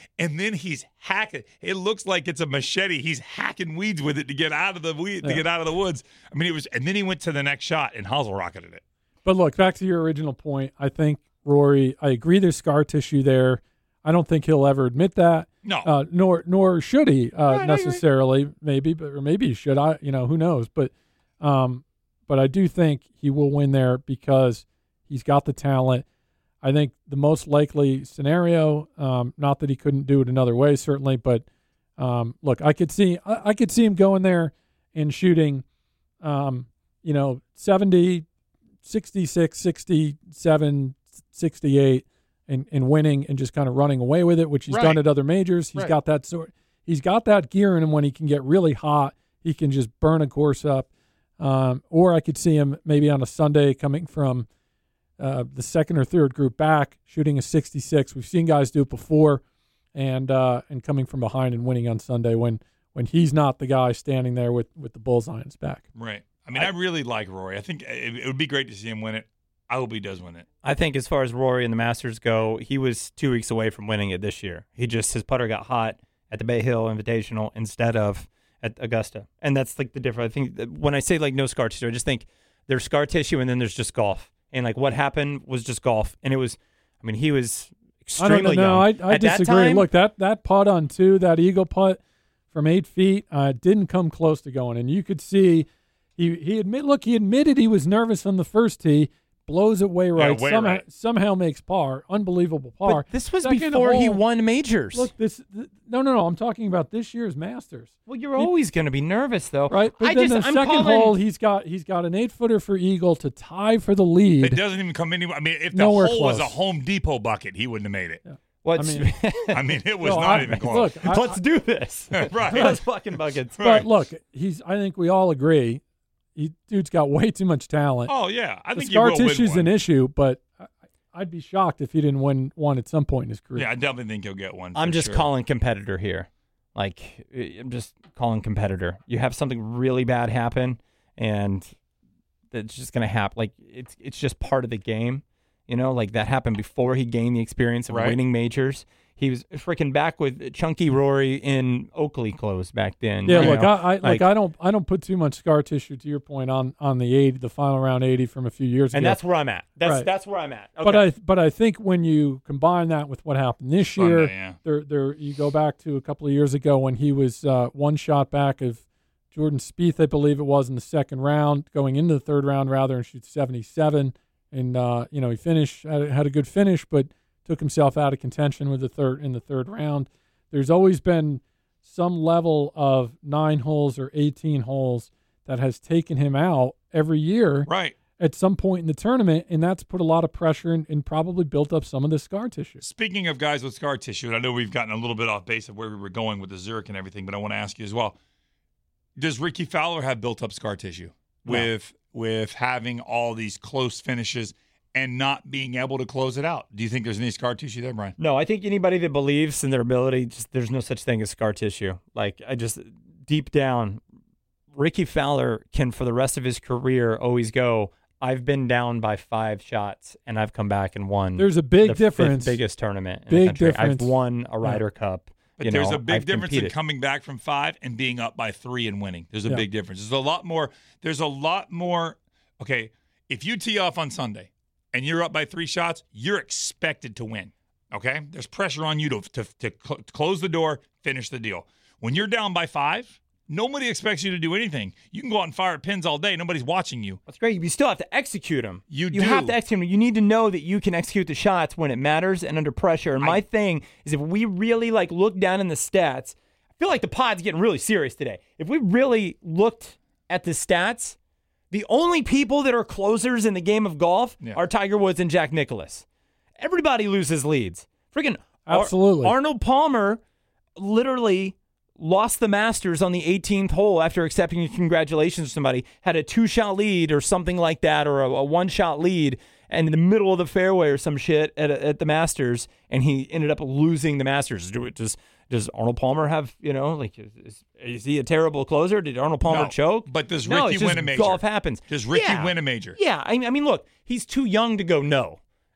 and then he's hacking. It looks like it's a machete. He's hacking weeds with it to get out of the weed, Yeah. to get out of the woods. I mean, it was, and then he went to the next shot, and Hazel rocketed it. But look, back to your original point. I think Rory. I agree. There's scar tissue there. I don't think he'll ever admit that. No, Uh, nor nor should he uh, Right, I agree. necessarily. Maybe, but or maybe he should. I you know who knows. But um, but I do think he will win there because he's got the talent. I think the most likely scenario, um, not that he couldn't do it another way, certainly, but um, look, I could see I, I could see him going there and shooting, um, you know, seventy, sixty-six, sixty-seven, sixty-eight, and, and winning and just kind of running away with it, which he's Right. done at other majors. He's Right. got that sort. He's got that gear in him when he can get really hot. He can just burn a course up. Um, or I could see him maybe on a Sunday coming from uh, the second or third group back, shooting a sixty-six. We've seen guys do it before, and uh, and coming from behind and winning on Sunday when when he's not the guy standing there with, with the bullseye on his back. right. I mean, I, I really like Rory. I think it, it would be great to see him win it. I hope he does win it. I think as far as Rory and the Masters go, he was two weeks away from winning it this year. He just, his putter got hot at the Bay Hill Invitational instead of at Augusta. And that's like the difference. I think that when I say like no scar tissue, I just think there's scar tissue and then there's just golf. And like what happened was just golf. And it was, I mean, he was I don't extremely know. young. No, I, I At that disagree. time- Look, that, that putt on two, that eagle putt from eight feet, uh, didn't come close to going. And you could see he he admit. Look, he admitted he was nervous on the first tee, blows it way right, way somehow, right. somehow makes par, unbelievable par. But this was Second before he hole- won majors. Look, this th- no, no, no. I'm talking about this year's Masters. well, you're always going to be nervous, though. Right, but I then just, the I'm second calling, hole, he's got he's got an eight footer for eagle to tie for the lead. It doesn't even come anywhere. I mean, if the Nowhere hole was a close. Home Depot bucket, he wouldn't have made it. What's, I mean- I mean, it was No, not I- even close. Look, I- let's do this. Right. Let's fucking buckets. but Right. look, he's. I think we all agree, he dude's got way too much talent. Oh yeah, I the think scar he will tissue's win an one. issue, but I, I'd be shocked if he didn't win one at some point in his career. Yeah, I definitely think he'll get one. I'm for just sure. calling competitor here. Like, I'm just calling competitor. You have something really bad happen, and it's just going to happen. Like, it's it's just part of the game. You know, like that happened before he gained the experience of Right. winning majors. He was freaking back with Chunky Rory in Oakley clothes back then. Yeah, you look, know? I, I Like- like I don't I don't put too much scar tissue to your point on on the eighty, the final round eighty from a few years and ago. that's where I'm at. That's Right. that's where I'm at. Okay. But I but I think when you combine that with what happened this year, Sunday, yeah. there there you go back to a couple of years ago when he was uh, one shot back of Jordan Spieth, I believe it was, in the second round, going into the third round rather, and shoots seventy-seven. And uh, you know, he finished had, a- had a good finish, but took himself out of contention with the third in the third round. There's always been some level of nine holes or eighteen holes that has taken him out every year Right. at some point in the tournament, and that's put a lot of pressure and, and probably built up some of the scar tissue. Speaking of guys with scar tissue, and I know we've gotten a little bit off base of where we were going with the Zurich and everything, but I want to ask you as well: does Ricky Fowler have built up scar tissue No. with with having all these close finishes and not being able to close it out? Do you think there's any scar tissue there, Brian? No, I think anybody that believes in their ability, just there's no such thing as scar tissue. Like, I just, deep down, Ricky Fowler can, for the rest of his career, always go, I've been down by five shots, and I've come back and won. There's a big the difference. Fifth biggest tournament in Big the country. difference. I've won a Ryder Cup. But you there's know, a big I've difference in competed. coming back from five and being up by three and winning. There's a Yeah. big difference. There's a lot more. There's a lot more. Okay, if you tee off on Sunday and you're up by three shots, you're expected to win. Okay, there's pressure on you to to, to cl- close the door, finish the deal. When you're down by five, nobody expects you to do anything. You can go out and fire at pins all day. Nobody's watching you. That's great. You still have to execute them. You you do. have to execute them. You need to know that you can execute the shots when it matters and under pressure. And my I- thing is, if we really like look down in the stats, I feel like the pod's getting really serious today. If we really looked at the stats, the only people that are closers in the game of golf Yeah. are Tiger Woods and Jack Nicklaus. Everybody loses leads. Freaking Ar- Absolutely. Arnold Palmer literally lost the Masters on the eighteenth hole after accepting a congratulations to somebody, had a two-shot lead or something like that, or a, a one-shot lead, and in the middle of the fairway or some shit at, at the Masters, and he ended up losing the Masters. Do it? Does does Arnold Palmer have, you know, like, is, is he a terrible closer? Did Arnold Palmer No, choke? but does no, Ricky it's just win a major? Golf happens. Does Ricky Yeah. win a major? Yeah, I, I mean, look, he's too young to go no.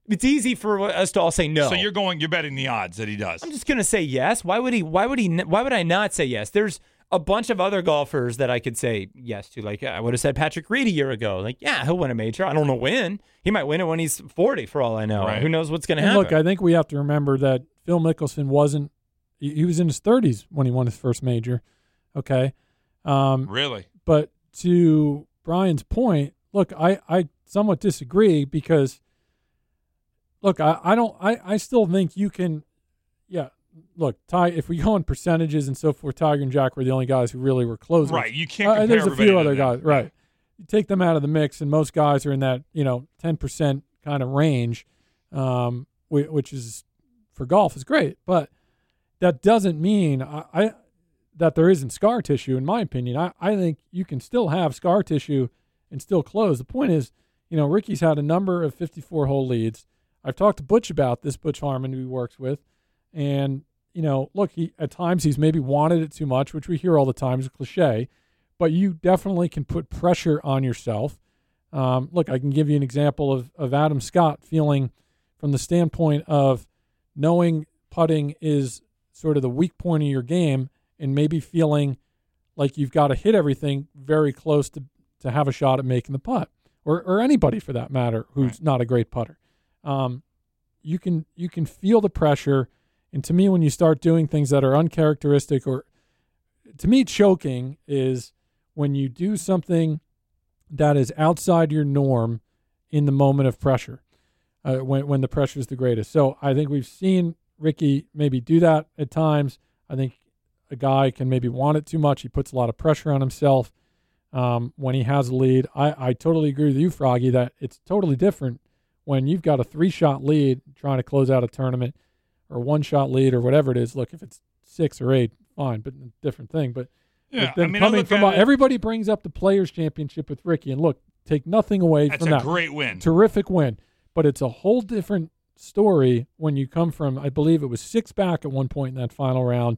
It's easy for us to all say no. So you're going, you're betting the odds that he does. I'm just gonna say yes. Why would he? Why would he? Why would I not say yes? There's a bunch of other golfers that I could say yes to. Like I would have said Patrick Reed a year ago. Like yeah, he'll win a major. I don't know when. He might win it when he's forty, for all I know. Right. Who knows what's gonna And happen? look, I think we have to remember that Phil Mickelson wasn't. He, he was in his thirties when he won his first major. Okay, um, Really? but to Brian's point, look, I, I somewhat disagree because, look, I, I don't, I, I still think you can, yeah, look, Ty, if we go on percentages and so forth, Tiger and Jack were the only guys who really were closers. Right. You can't Uh, compare there's a everybody few to other them. guys, right. You take them out of the mix, and most guys are in that, you know, ten percent kind of range, um, whi- which is, for golf, is great. But that doesn't mean I, I that there isn't scar tissue, in my opinion. I, I think you can still have scar tissue and still close. The point is, you know, Ricky's had a number of fifty-four hole leads. I've talked to Butch about this, Butch Harmon, who he works with. And, you know, look, he at times he's maybe wanted it too much, which we hear all the time is a cliche. But you definitely can put pressure on yourself. Um, look, I can give you an example of, of Adam Scott feeling from the standpoint of knowing putting is sort of the weak point of your game and maybe feeling like you've got to hit everything very close to, to have a shot at making the putt, or, or anybody for that matter who's Right. not a great putter. Um, you can you can feel the pressure. And to me, when you start doing things that are uncharacteristic, or to me, choking is when you do something that is outside your norm in the moment of pressure, uh, when when the pressure is the greatest. So I think we've seen Ricky maybe do that at times. I think a guy can maybe want it too much. He puts a lot of pressure on himself um, when he has a lead. I, I totally agree with you, Froggy, that it's totally different when you've got a three-shot lead trying to close out a tournament, or one-shot lead, or whatever it is. Look, if it's six or eight, fine, but different thing. But Yeah, but then I mean, I coming look from at a, it- everybody brings up the Players Championship with Ricky, and look, take nothing away That's from a that. great win. Terrific win, but it's a whole different story when you come from, I believe it was six back at one point in that final round,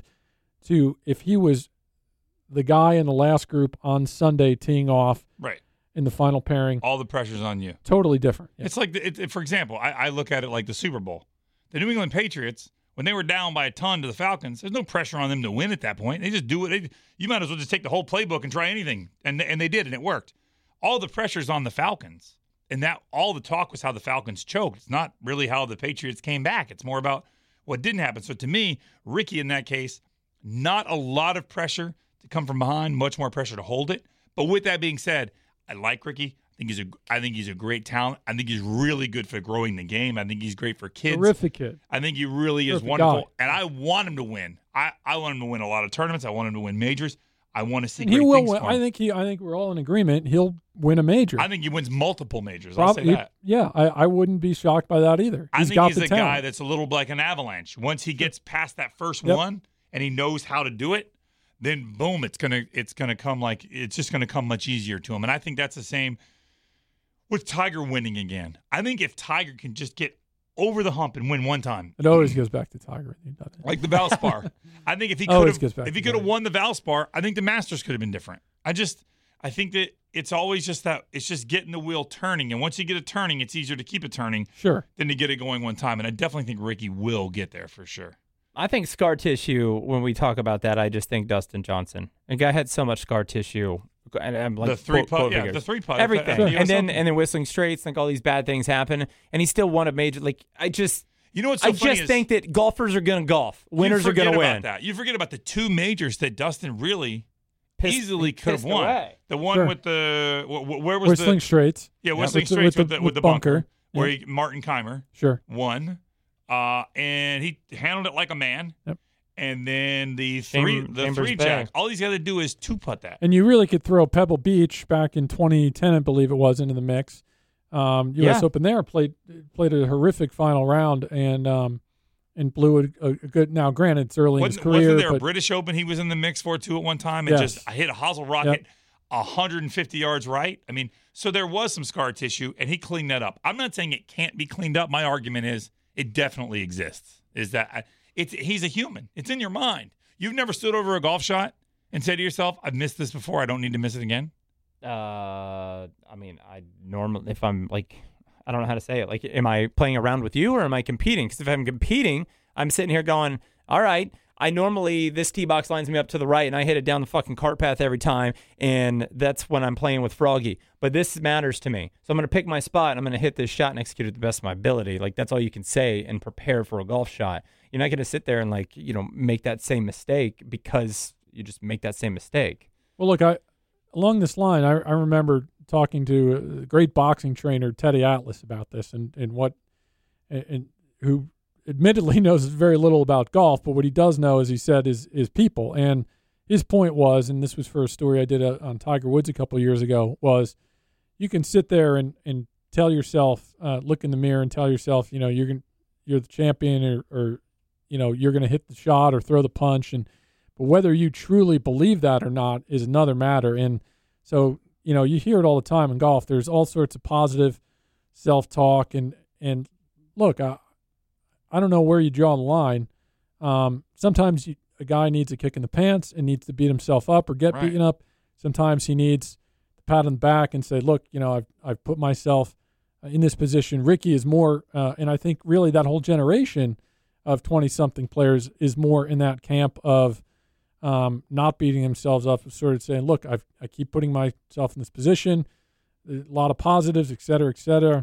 to if he was the guy in the last group on Sunday teeing off Right. in the final pairing. All the pressure's on you. Totally different. Yeah. It's like, the, it, it- for example, I, I look at it like the Super Bowl. The New England Patriots, when they were down by a ton to the Falcons, there's no pressure on them to win at that point. They just do it. They, you might as well just take the whole playbook and try anything, and and they did, and it worked. All the pressure's on the Falcons, and that all the talk was how the Falcons choked. It's not really how the Patriots came back. It's more about what didn't happen. So to me, Ricky in that case, not a lot of pressure to come from behind, much more pressure to hold it. But with that being said, I like Ricky. I think he's a I think he's a great talent. I think he's really good for growing the game. I think he's great for kids. Terrific kid. I think he really is Terrific wonderful. guy. And I want him to win. I, I want him to win a lot of tournaments. I want him to win majors. I want to see And great he will things win. for him. I think he. I think we're all in agreement. He'll win a major. I think he wins multiple majors. I'll Prob- say he- that. yeah, I, I wouldn't be shocked by that either. I He's think got he's the a talent. guy that's a little like an avalanche. Once he gets past that first Yep. one and he knows how to do it, then boom, it's gonna it's gonna come like it's just gonna come much easier to him. And I think that's the same with Tiger winning again. I think if Tiger can just get over the hump and win one time, It always goes back to Tiger. doesn't it? like the Valspar, I think if he could Always have goes back if he to could have Tiger. won the Valspar, I think the Masters could have been different. I just I think that it's always just that it's just getting the wheel turning, and once you get it turning, it's easier to keep it turning Sure. than to get it going one time. And I definitely think Ricky will get there for sure. I think scar tissue, when we talk about that, I just think Dustin Johnson. A guy had so much scar tissue. And I'm like, The three quote- putt- quote yeah, figures. the three putt. Everything. At the U S And then Open. and then Whistling Straits, like all these bad things happen. And he still won a major. Like, I just You know what's so I funny just is think that golfers are going to golf. you Winners are forget going to about win. That. You forget about the two majors that Dustin really Pissed- easily he could have pissed won. away. The one Sure. with the wh- wh- where was Whistling the Straits. yeah Yeah, Whistling with the- Straits with with the- the, with with the the bunker, bunker. where Yeah. he, Martin Keimer Sure. won, uh, and he handled it like a man. Yep. And then the three Cham- the Chambers three Bay. jack. All he's got to do is two putt that. And you really could throw Pebble Beach back in twenty ten, I believe it was, into the mix. Um, U S Yeah. Open there played played a horrific final round and um, and blew a, a good. Now, granted, it's early in his Wasn't, career, wasn't there a but British Open he was in the mix for too at one time and Yes. just hit a hosel rocket one hundred fifty yards right? I mean, so there was some scar tissue, and he cleaned that up. I'm not saying it can't be cleaned up. My argument is it definitely exists. Is that I- it's he's a human. It's in your mind. You've never stood over a golf shot and said to yourself, "I've missed this before. I don't need to miss it again." Uh, I mean, I normally, if I'm like, I don't know how to say it. Like, am I playing around with you or am I competing? Because if I'm competing, I'm sitting here going, all right, I normally, this tee box lines me up to the right and I hit it down the fucking cart path every time. And that's when I'm playing with Froggy. But this matters to me. So I'm going to pick my spot and I'm going to hit this shot and execute it to the best of my ability. Like, that's all you can say and prepare for a golf shot. You're not going to sit there and, like, you know, make that same mistake because you just make that same mistake. Well, look, I along this line, I, I remember talking to a great boxing trainer, Teddy Atlas, about this and, and what, and, and who admittedly knows very little about golf, but what he does know, as he said, is is people. And his point was, and this was for a story I did a, on Tiger Woods a couple of years ago, was you can sit there and, and tell yourself, uh, look in the mirror and tell yourself, you know, you're gonna, you're the champion, or, or you know, you're going to hit the shot or throw the punch, and but whether you truly believe that or not is another matter. And so, you know, you hear it all the time in golf. There's all sorts of positive self-talk, and and look, I, I don't know where you draw the line. Um, sometimes you, a guy needs a kick in the pants and needs to beat himself up or get right. beaten up. Sometimes he needs the pat on the back and say, look, you know, I've I've put myself in this position. Ricky is more, uh, and I think really that whole generation of twenty-something players is more in that camp of um, not beating themselves up, sort of saying, look, I've, I keep putting myself in this position, a lot of positives, et cetera, et cetera.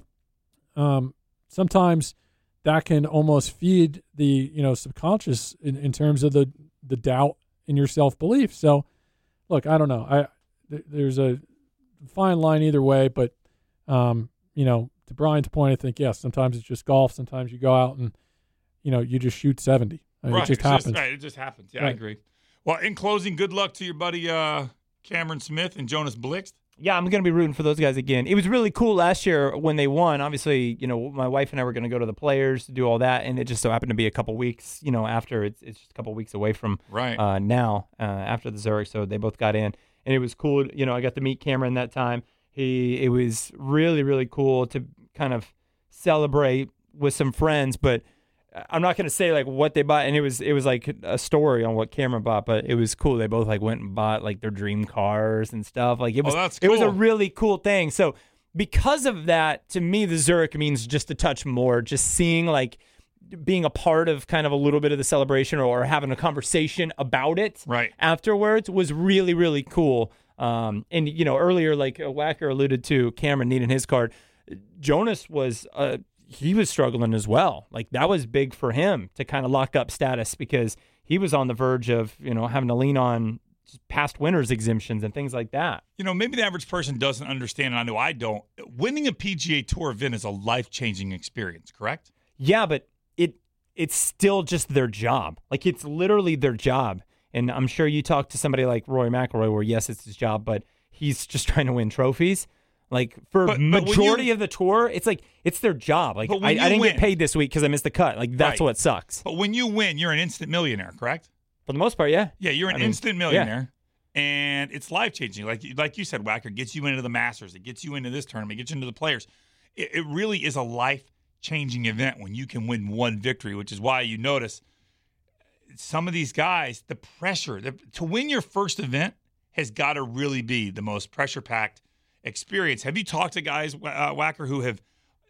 Um, sometimes that can almost feed the, you know, subconscious in, in terms of the, the doubt in your self-belief. So, look, I don't know. I th- There's a fine line either way, but, um, you know, to Brian's point, I think, yes, sometimes it's just golf. Sometimes you go out and, you know, you just shoot seventy. I mean, right. It just it's happens. Just, right. It just happens. Yeah, right. I agree. Well, in closing, good luck to your buddy uh, Cameron Smith and Jonas Blixt. Yeah, I'm going to be rooting for those guys again. It was really cool last year when they won. Obviously, you know, my wife and I were going to go to the Players to do all that, and it just so happened to be a couple weeks, you know, after. It's, it's just a couple weeks away from right. uh, now, uh, after the Zurich, so they both got in. And it was cool. You know, I got to meet Cameron that time. He It was really, really cool to kind of celebrate with some friends, but I'm not going to say like what they bought, and it was it was like a story on what Cameron bought, but it was cool. They both like went and bought like their dream cars and stuff. Like it was, oh, that's cool. It was a cool. really cool thing. So because of that, to me, the Zurich means just a touch more. Just seeing like being a part of kind of a little bit of the celebration or having a conversation about it right. afterwards was really really cool. Um, and you know earlier, like Wacker alluded to, Cameron needing his card. Jonas was uh, he was struggling as well. Like that was big for him to kind of lock up status because he was on the verge of, you know, having to lean on past winners exemptions and things like that. You know, maybe the average person doesn't understand, and I know I don't. Winning a P G A Tour event is a life-changing experience, correct? Yeah, but it it's still just their job. Like it's literally their job. And I'm sure you talk to somebody like Rory McIlroy where yes, it's his job, but he's just trying to win trophies. Like for but, majority you, of the tour, it's like it's their job. Like I, I didn't win, get paid this week because I missed the cut. Like that's right. what sucks. But when you win, you're an instant millionaire, correct? For the most part, yeah. Yeah, you're an I mean, instant millionaire, yeah. And it's life changing. Like like you said, Wacker gets you into the Masters, it gets you into this tournament, it gets you into the Players. It, it really is a life changing event when you can win one victory, which is why you notice some of these guys, the pressure the, to win your first event has got to really be the most pressure packed experience. Have you talked to guys, uh, Wacker, who have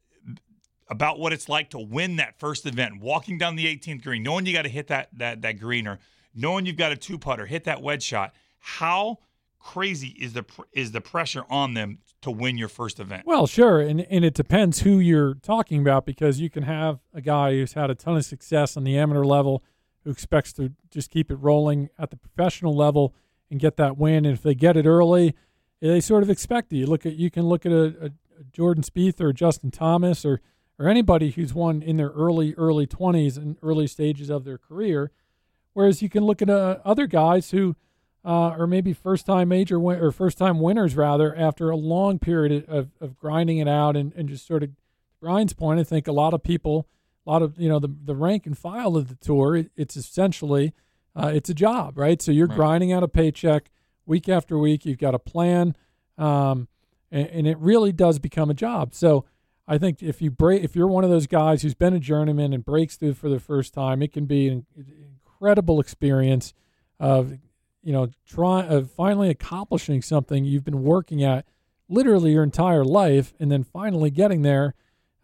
about what it's like to win that first event, walking down the eighteenth green, knowing you got to hit that that that green, or knowing you've got a two putter, hit that wedge shot? How crazy is the is the pressure on them to win your first event? Well, sure, and and it depends who you're talking about, because you can have a guy who's had a ton of success on the amateur level who expects to just keep it rolling at the professional level and get that win, and if they get it early, they sort of expect it. You look at you can look at a, a Jordan Spieth or Justin Thomas or or anybody who's won in their early early twenties and early stages of their career, whereas you can look at uh, other guys who uh, are maybe first time major win- or first time winners rather after a long period of, of grinding it out and, and just sort of Brian's point. I think a lot of people, a lot of you know the the rank and file of the tour, it, it's essentially uh, it's a job, right? So you're right. grinding out a paycheck week after week. You've got a plan, um, and, and it really does become a job. So I think if you break, if you're one of those guys who's been a journeyman and breaks through for the first time, it can be an incredible experience of, you know, trying of finally accomplishing something you've been working at literally your entire life, and then finally getting there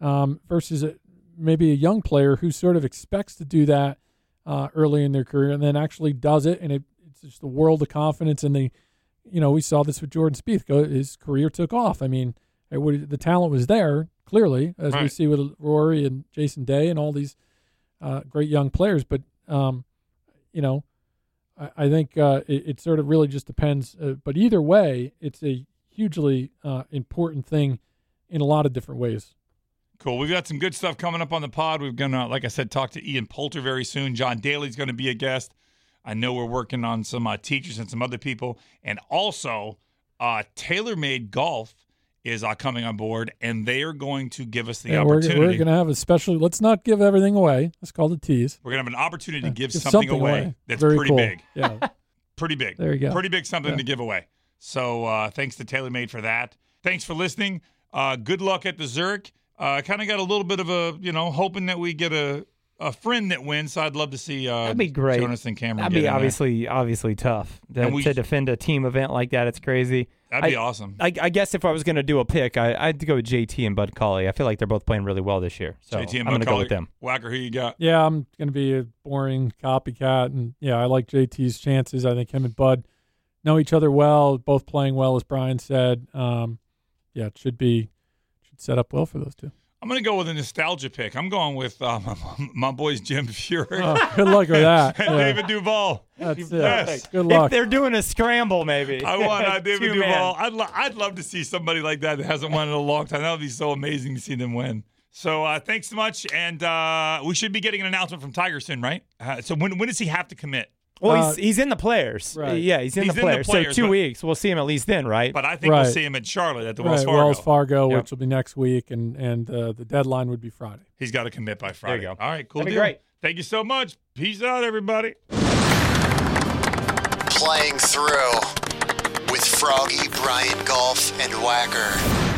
um, versus a, maybe a young player who sort of expects to do that uh, early in their career and then actually does it, and it, it's just a world of confidence. And they, you know, we saw this with Jordan Spieth. Go, his career took off. I mean, it would, the talent was there clearly, as Right. we see with Rory and Jason Day and all these uh, great young players. But um, you know, I, I think uh, it, it sort of really just depends. Uh, but either way, it's a hugely uh, important thing in a lot of different ways. Cool. We've got some good stuff coming up on the pod. We're going to, like I said, talk to Ian Poulter very soon. John Daly's going to be a guest. I know we're working on some uh, teachers and some other people. And also, uh, TaylorMade Golf is uh, coming on board, and they are going to give us the Yeah, we're, opportunity. we're going to have a special. Let's not give everything away. Let's call it tease. We're going to have an opportunity to Yeah, give, give something, something away, away. that's Very pretty cool. big. Yeah. Pretty big. There you go. Pretty big something Yeah. to give away. So uh, thanks to TaylorMade for that. Thanks for listening. Uh, good luck at the Zurich. I uh, kind of got a little bit of a, you know, hoping that we get a, a friend that wins. So I'd love to see uh, That'd be great. Jonas and Cameron That'd get be in there. obviously obviously tough to, And we- to defend a team event like that. It's crazy. That'd be I- awesome. I, I guess if I was going to do a pick, I, I'd go with J T and Bud Cauley. I feel like they're both playing really well this year. So J T and I'm going to go Buck with them. Whacker, who you got? Yeah, I'm going to be a boring copycat, and yeah, I like J T's chances. I think him and Bud know each other well, both playing well, as Brian said. Um, yeah, it should be should set up well for those two. I'm going to go with a nostalgia pick. I'm going with uh, my, my boys Jim Furyk Oh, good luck with that. and Yeah, David Duval. that's it. Yes. Good If luck. they're doing a scramble, maybe. I want uh, David Two-man. Duval. I'd, lo- I'd love to see somebody like that that hasn't won in a long time. That would be so amazing to see them win. So uh, thanks so much. And uh, we should be getting an announcement from Tiger soon, right? Uh, so when when does he have to commit? Well, Uh, he's, he's in the players. right. Yeah, he's in, He's the, in the players. players, So two but- weeks, we'll see him at least then, right? But I think we'll Right. see him at Charlotte at the Right, Wells Fargo. Wells Fargo, Yep. which will be next week, and and uh, the deadline would be Friday. He's got to commit by Friday. go. All right, cool That'd be deal. great. Thank you so much. Peace out, everybody. Playing through with Froggy, Brian Golf, and Whacker.